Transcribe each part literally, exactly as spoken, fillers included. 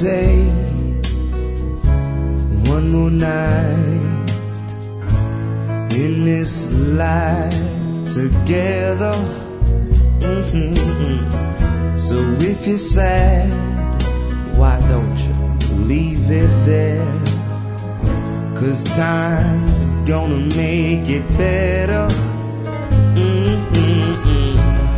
day, one more night in this life together. Mm-hmm. So if you're sad, why don't you leave it there? 'Cause time's gonna make it better. Mm-mm-mm.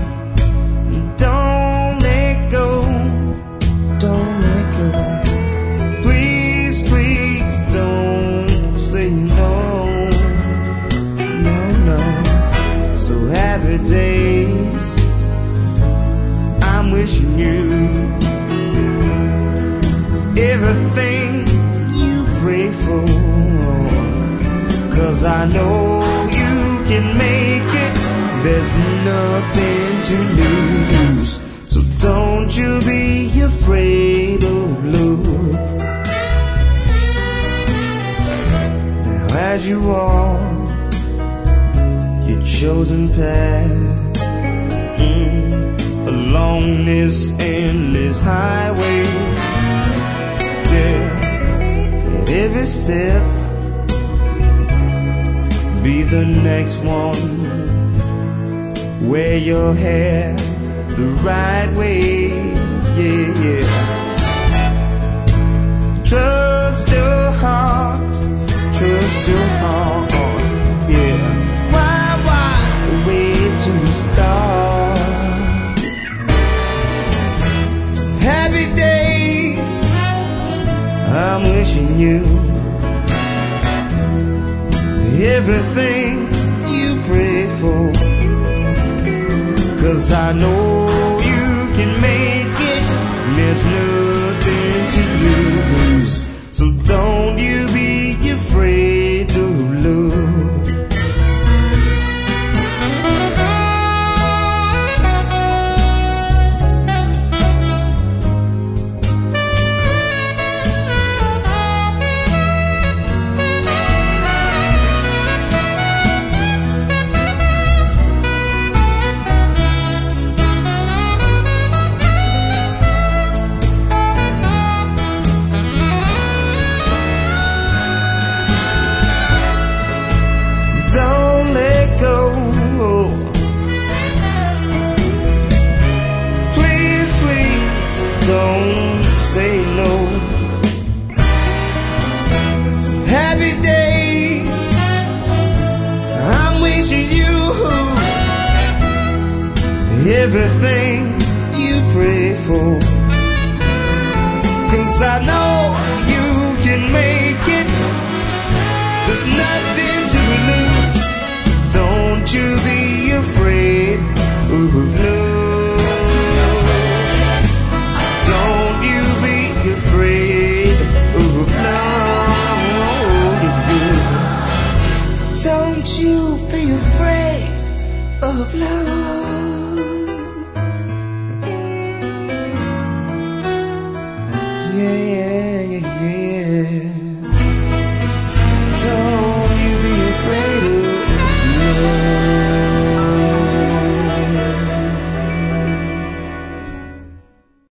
Don't let go, don't let go. Please, please don't say no, no, no. So happy days, I'm wishing you everything you pray for. 'Cause I know you can make it, there's nothing to lose. So don't you be afraid of love. Now as you walk your chosen path, mm, along this endless highway, yeah, at every step be the next one. Wear your hair the right way, yeah, yeah. Trust your heart, trust your heart, yeah. Why, why wait to start? So happy days, I'm wishing you everything you pray for. 'Cause I know you can make it, there's nothing to lose. So don't you be afraid of love. Don't say no. So happy days, I'm wishing you everything you pray for. 'Cause I know you can make it, there's nothing to lose. So don't you be afraid of love. Afraid of love. Don't you be afraid of love. Yeah.